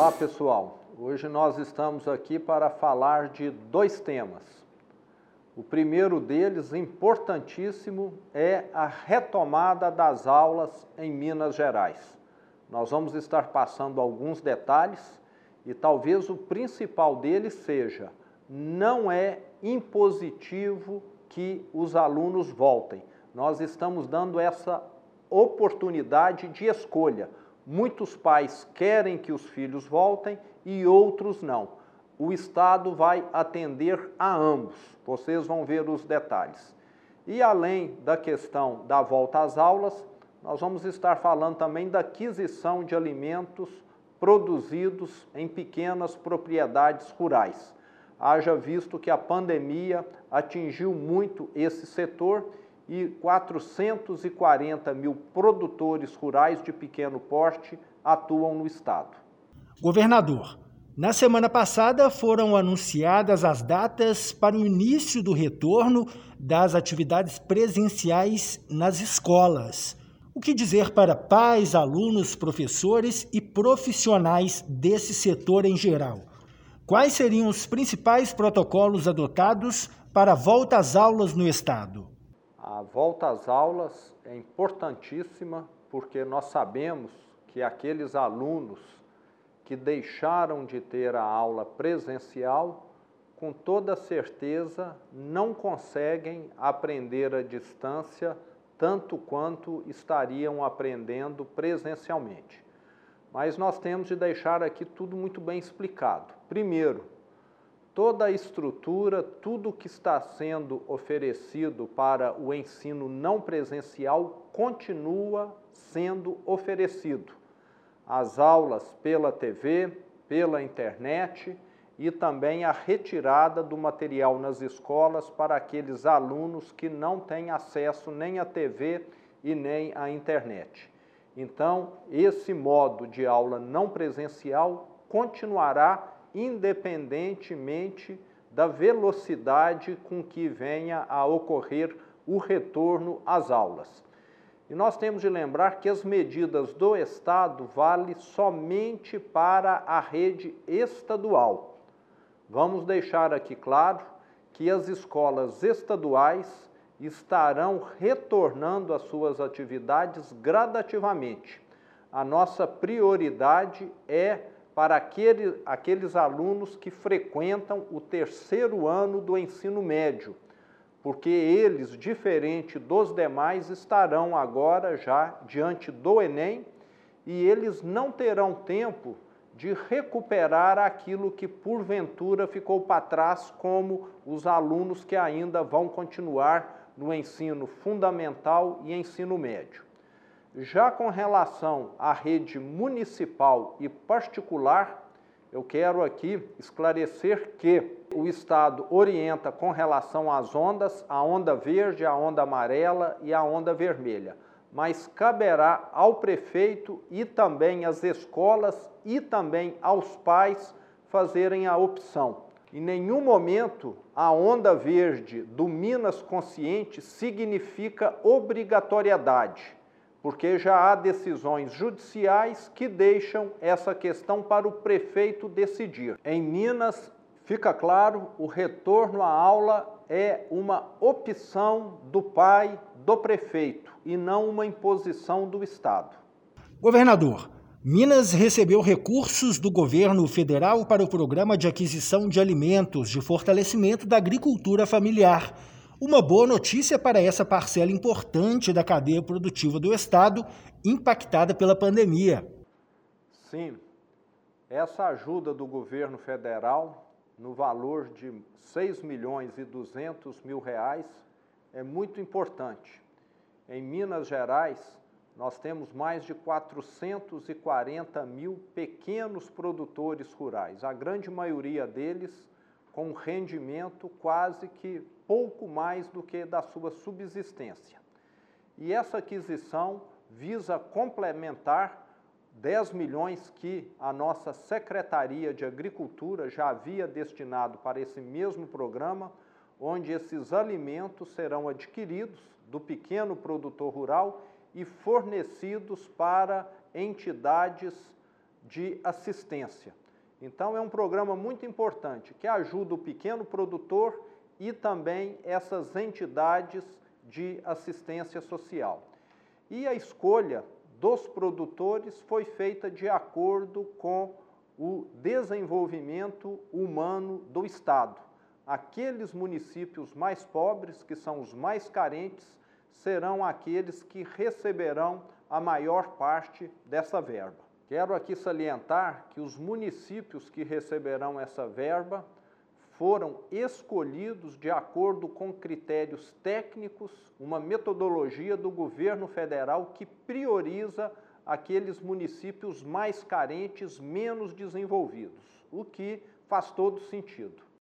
Olá, pessoal. Hoje nós estamos aqui para falar de dois temas. O primeiro deles, importantíssimo, é a retomada das aulas em Minas Gerais. Nós vamos estar passando alguns detalhes e talvez o principal deles seja: não é impositivo que os alunos voltem. Nós estamos dando essa oportunidade de escolha. Muitos pais querem que os filhos voltem e outros não. O Estado vai atender a ambos. Vocês vão ver os detalhes. E além da questão da volta às aulas, nós vamos estar falando também da aquisição de alimentos produzidos em pequenas propriedades rurais. Haja visto que a pandemia atingiu muito esse setor e 440 mil produtores rurais de pequeno porte atuam no estado. Governador, na semana passada foram anunciadas as datas para o início do retorno das atividades presenciais nas escolas. O que dizer para pais, alunos, professores e profissionais desse setor em geral? Quais seriam os principais protocolos adotados para a volta às aulas no estado? A volta às aulas é importantíssima porque nós sabemos que aqueles alunos que deixaram de ter a aula presencial, com toda certeza não conseguem aprender à distância tanto quanto estariam aprendendo presencialmente. Mas nós temos de deixar aqui tudo muito bem explicado. Primeiro, toda a estrutura, tudo que está sendo oferecido para o ensino não presencial continua sendo oferecido. As aulas pela TV, pela internet e também a retirada do material nas escolas para aqueles alunos que não têm acesso nem à TV e nem à internet. Então, esse modo de aula não presencial continuará independentemente da velocidade com que venha a ocorrer o retorno às aulas. E nós temos de lembrar que as medidas do Estado valem somente para a rede estadual. Vamos deixar aqui claro que as escolas estaduais estarão retornando às suas atividades gradativamente. A nossa prioridade é para aqueles alunos que frequentam o terceiro ano do ensino médio, porque eles, diferente dos demais, estarão agora já diante do Enem e eles não terão tempo de recuperar aquilo que porventura ficou para trás, como os alunos que ainda vão continuar no ensino fundamental e ensino médio. Já com relação à rede municipal e particular, eu quero aqui esclarecer que o Estado orienta com relação às ondas, a onda verde, a onda amarela e a onda vermelha, mas caberá ao prefeito e também às escolas e também aos pais fazerem a opção. Em nenhum momento a onda verde do Minas Consciente significa obrigatoriedade, porque já há decisões judiciais que deixam essa questão para o prefeito decidir. Em Minas, fica claro, o retorno à aula é uma opção do pai, do prefeito, e não uma imposição do Estado. Governador, Minas recebeu recursos do governo federal para o Programa de Aquisição de Alimentos de Fortalecimento da Agricultura Familiar. Uma boa notícia para essa parcela importante da cadeia produtiva do Estado, impactada pela pandemia. Sim, essa ajuda do governo federal, no valor de R$ 6.200.000, é muito importante. Em Minas Gerais, nós temos mais de 440 mil pequenos produtores rurais, a grande maioria deles com rendimento quase que pouco mais do que da sua subsistência. E essa aquisição visa complementar 10 milhões que a nossa Secretaria de Agricultura já havia destinado para esse mesmo programa, onde esses alimentos serão adquiridos do pequeno produtor rural e fornecidos para entidades de assistência. Então, é um programa muito importante que ajuda o pequeno produtor e também essas entidades de assistência social. E a escolha dos produtores foi feita de acordo com o desenvolvimento humano do Estado. Aqueles municípios mais pobres, que são os mais carentes, serão aqueles que receberão a maior parte dessa verba. Quero aqui salientar que os municípios que receberão essa verba foram escolhidos de acordo com critérios técnicos, uma metodologia do governo federal que prioriza aqueles municípios mais carentes, menos desenvolvidos, o que faz todo sentido.